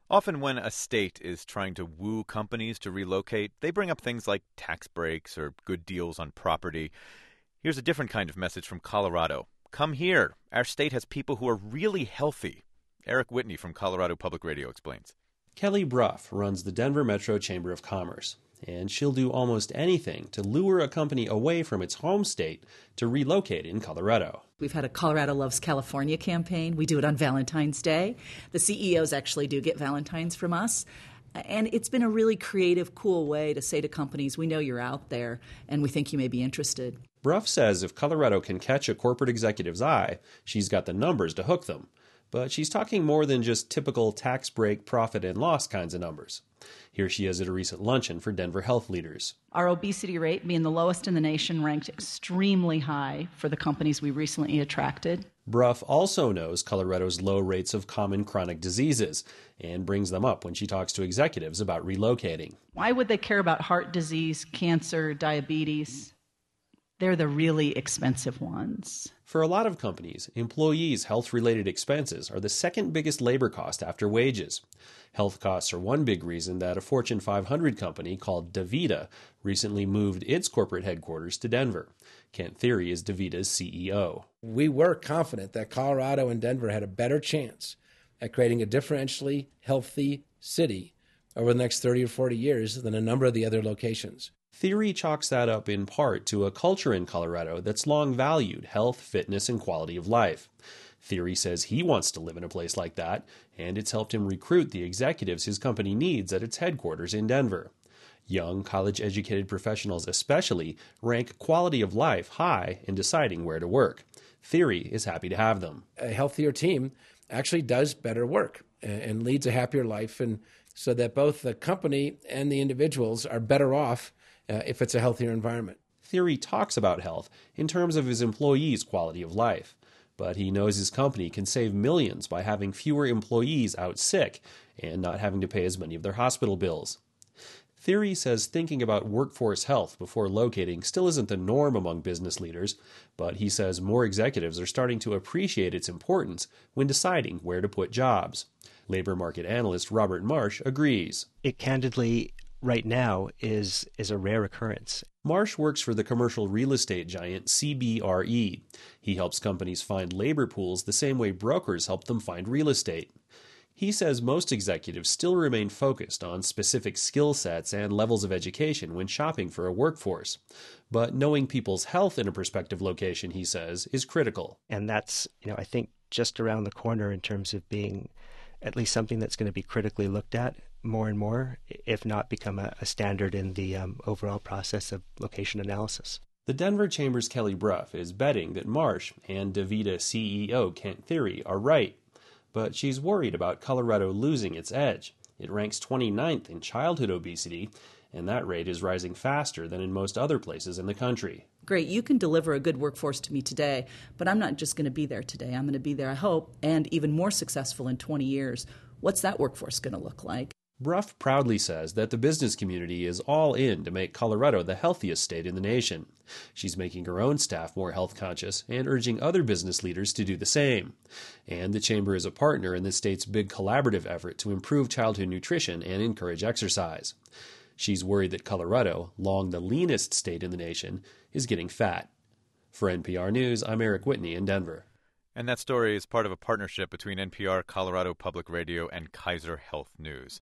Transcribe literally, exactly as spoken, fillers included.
Often when a state is trying to woo companies to relocate, they bring up things like tax breaks or good deals on property. Here's a different kind of message from Colorado. Come here. Our state has people who are really healthy. Eric Whitney from Colorado Public Radio explains. Kelly Bruff runs the Denver Metro Chamber of Commerce, and she'll do almost anything to lure a company away from its home state to relocate in Colorado. We've had a Colorado Loves California campaign. We do it on Valentine's Day. The C E Os actually do get Valentines from us. And it's been a really creative, cool way to say to companies, we know you're out there, and we think you may be interested. Bruff says if Colorado can catch a corporate executive's eye, she's got the numbers to hook them. But she's talking more than just typical tax break, profit, and loss kinds of numbers. Here she is at a recent luncheon for Denver health leaders. Our obesity rate, being the lowest in the nation, ranked extremely high for the companies we recently attracted. Bruff also knows Colorado's low rates of common chronic diseases and brings them up when she talks to executives about relocating. Why would they care about heart disease, cancer, diabetes? They're the really expensive ones. For a lot of companies, employees' health-related expenses are the second biggest labor cost after wages. Health costs are one big reason that a Fortune five hundred company called DaVita recently moved its corporate headquarters to Denver. Kent Thiry is DaVita's C E O. We were confident that Colorado and Denver had a better chance at creating a differentially healthy city over the next thirty or forty years than a number of the other locations. Thiry chalks that up in part to a culture in Colorado that's long valued health, fitness, and quality of life. Thiry says he wants to live in a place like that, and it's helped him recruit the executives his company needs at its headquarters in Denver. Young, college-educated professionals especially rank quality of life high in deciding where to work. Thiry is happy to have them. A healthier team actually does better work and leads a happier life, and so that both the company and the individuals are better off Uh, if it's a healthier environment. Thiry talks about health in terms of his employees' quality of life, but he knows his company can save millions by having fewer employees out sick and not having to pay as many of their hospital bills. Thiry says thinking about workforce health before locating still isn't the norm among business leaders, but he says more executives are starting to appreciate its importance when deciding where to put jobs. Labor market analyst Robert Marsh agrees. It candidly right now is is a rare occurrence. Marsh works for the commercial real estate giant C B R E. He helps companies find labor pools the same way brokers help them find real estate. He says most executives still remain focused on specific skill sets and levels of education when shopping for a workforce. But knowing people's health in a prospective location, he says, is critical. And that's, you know, I think just around the corner in terms of being at least something that's going to be critically looked at more and more, if not become a, a standard in the um, overall process of location analysis. The Denver Chamber's Kelly Bruff is betting that Marsh and DaVita C E O Kent Thiry are right, but she's worried about Colorado losing its edge. It ranks twenty-ninth in childhood obesity, and that rate is rising faster than in most other places in the country. Great, you can deliver a good workforce to me today, but I'm not just going to be there today. I'm going to be there, I hope, and even more successful in twenty years. What's that workforce going to look like? Bruff proudly says that the business community is all in to make Colorado the healthiest state in the nation. She's making her own staff more health conscious and urging other business leaders to do the same. And the Chamber is a partner in the state's big collaborative effort to improve childhood nutrition and encourage exercise. She's worried that Colorado, long the leanest state in the nation, is getting fat. For N P R News, I'm Eric Whitney in Denver. And that story is part of a partnership between N P R, Colorado Public Radio, and Kaiser Health News.